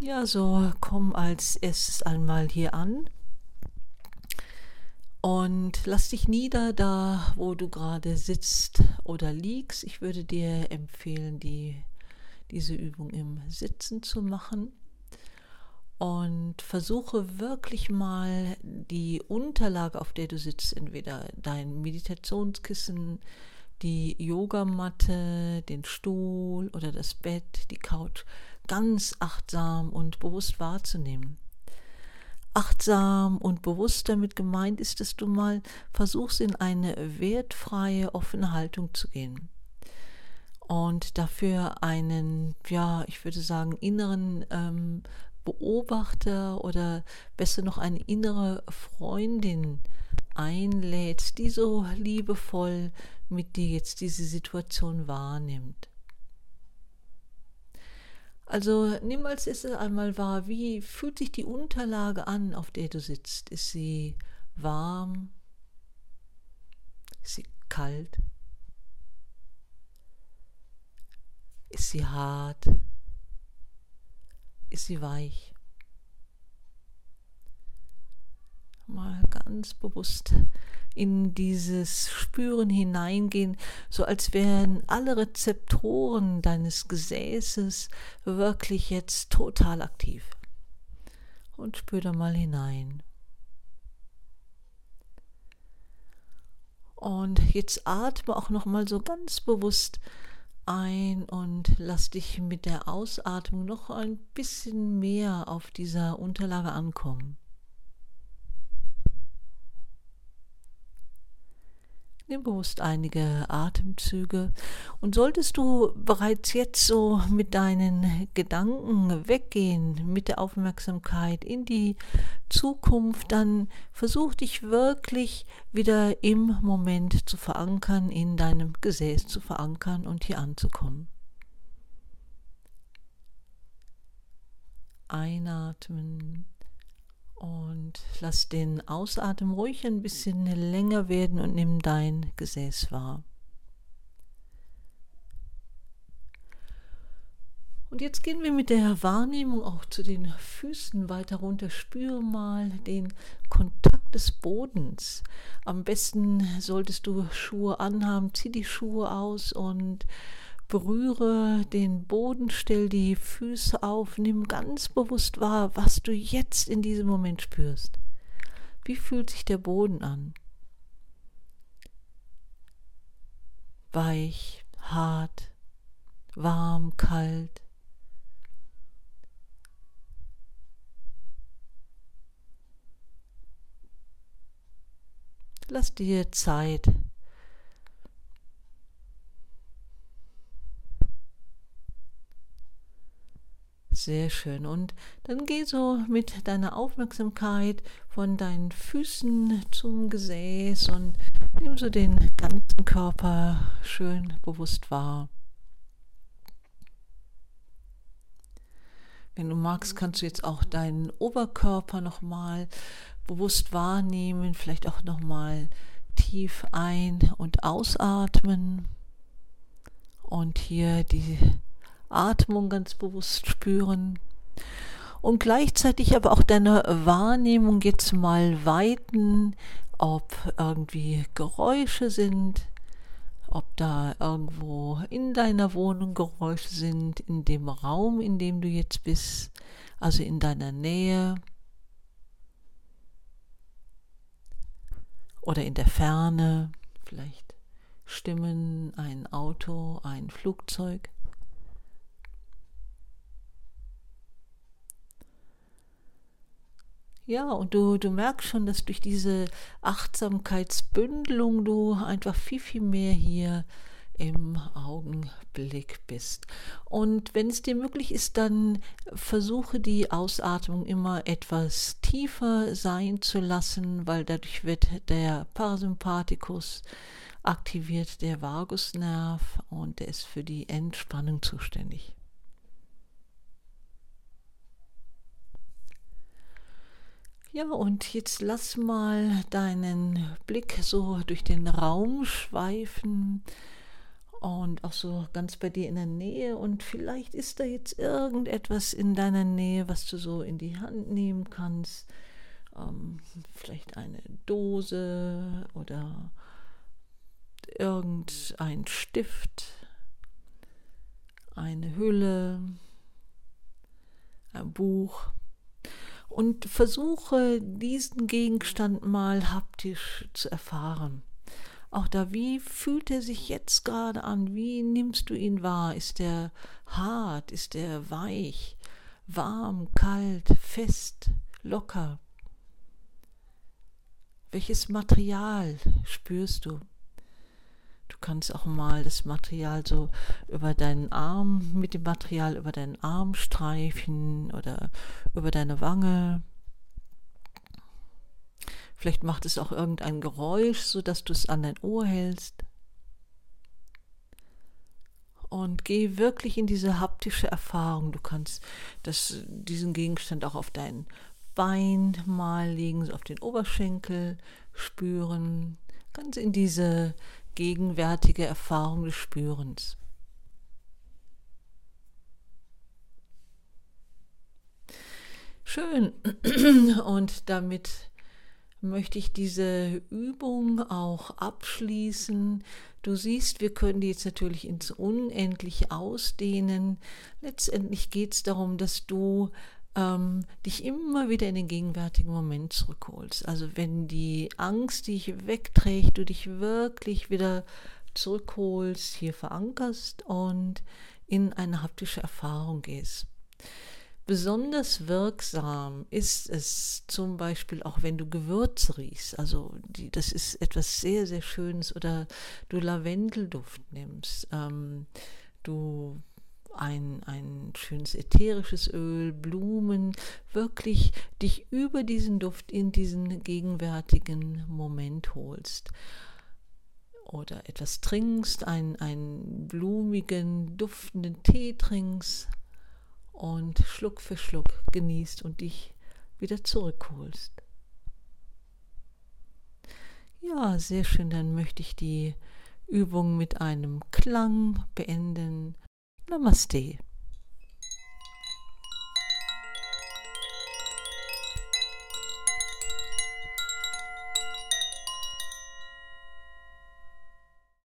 Ja, so komm als erstes einmal hier an und lass dich nieder da, wo du gerade sitzt oder liegst. Ich würde dir empfehlen, diese Übung im Sitzen zu machen und versuche wirklich mal die Unterlage, auf der du sitzt, entweder dein Meditationskissen, die Yogamatte, den Stuhl oder das Bett, die Couch, ganz achtsam und bewusst wahrzunehmen. Achtsam und bewusst damit gemeint ist, dass du mal versuchst, in eine wertfreie, offene Haltung zu gehen. Und dafür einen, ja, ich würde sagen, inneren Beobachter oder besser noch eine innere Freundin einlädst, die so liebevoll mit dir jetzt diese Situation wahrnimmt. Also nimm als erstes einmal wahr, wie fühlt sich die Unterlage an, auf der du sitzt? Ist sie warm? Ist sie kalt? Ist sie hart? Ist sie weich? Mal ganz bewusst in dieses Spüren hineingehen, so als wären alle Rezeptoren deines Gesäßes wirklich jetzt total aktiv. Und spür da mal hinein. Und jetzt atme auch noch mal so ganz bewusst ein und lass dich mit der Ausatmung noch ein bisschen mehr auf dieser Unterlage ankommen. Nimm bewusst einige Atemzüge und solltest du bereits jetzt so mit deinen Gedanken weggehen, mit der Aufmerksamkeit in die Zukunft, dann versuch dich wirklich wieder im Moment zu verankern, in deinem Gesäß zu verankern und hier anzukommen. Einatmen. Und lass den Ausatmen ruhig ein bisschen länger werden und nimm dein Gesäß wahr. Und jetzt gehen wir mit der Wahrnehmung auch zu den Füßen weiter runter. Spüre mal den Kontakt des Bodens. Am besten solltest du Schuhe anhaben. Zieh die Schuhe aus und berühre den Boden, stell die Füße auf, nimm ganz bewusst wahr, was du jetzt in diesem Moment spürst. Wie fühlt sich der Boden an? Weich, hart, warm, kalt. Lass dir Zeit. Sehr schön. Und dann geh so mit deiner Aufmerksamkeit von deinen Füßen zum Gesäß und nimm so den ganzen Körper schön bewusst wahr. Wenn du magst, kannst du jetzt auch deinen Oberkörper nochmal bewusst wahrnehmen, vielleicht auch nochmal tief ein- und ausatmen und hier die Atmung ganz bewusst spüren und gleichzeitig aber auch deine Wahrnehmung jetzt mal weiten, ob irgendwie Geräusche sind, ob da irgendwo in deiner Wohnung Geräusche sind, in dem Raum, in dem du jetzt bist, also in deiner Nähe oder in der Ferne, vielleicht Stimmen, ein Auto, ein Flugzeug. Ja, und du merkst schon, dass durch diese Achtsamkeitsbündelung du einfach viel, viel mehr hier im Augenblick bist. Und wenn es dir möglich ist, dann versuche die Ausatmung immer etwas tiefer sein zu lassen, weil dadurch wird der Parasympathikus aktiviert, der Vagusnerv, und der ist für die Entspannung zuständig. Ja, und jetzt lass mal deinen Blick so durch den Raum schweifen und auch so ganz bei dir in der Nähe, und vielleicht ist da jetzt irgendetwas in deiner Nähe, was du so in die Hand nehmen kannst. Ähm, Vielleicht eine Dose oder irgendein Stift, eine Hülle, ein Buch. Und versuche diesen Gegenstand mal haptisch zu erfahren. Auch da, wie fühlt er sich jetzt gerade an? Wie nimmst du ihn wahr? Ist er hart? Ist er weich? Warm, kalt, fest, locker? Welches Material spürst du? Du kannst auch mal das Material so über deinen Arm, mit dem Material über deinen Arm streichen oder über deine Wange. Vielleicht macht es auch irgendein Geräusch, sodass du es an dein Ohr hältst. Und geh wirklich in diese haptische Erfahrung. Du kannst diesen Gegenstand auch auf dein Bein mal legen, so auf den Oberschenkel spüren. Ganz in diese gegenwärtige Erfahrung des Spürens. Schön. Und damit möchte ich diese Übung auch abschließen. Du siehst, wir können die jetzt natürlich ins Unendliche ausdehnen. Letztendlich geht es darum, dass du dich immer wieder in den gegenwärtigen Moment zurückholst. Also wenn die Angst dich wegträgt, du dich wirklich wieder zurückholst, hier verankerst und in eine haptische Erfahrung gehst. Besonders wirksam ist es zum Beispiel auch, wenn du Gewürze riechst. Also das ist etwas sehr, sehr Schönes. Oder du Lavendelduft nimmst. Du ein schönes ätherisches Öl, Blumen, wirklich dich über diesen Duft in diesen gegenwärtigen Moment holst. Oder etwas trinkst, einen blumigen, duftenden Tee trinkst und Schluck für Schluck genießt und dich wieder zurückholst. Ja, sehr schön, dann möchte ich die Übung mit einem Klang beenden. Namaste.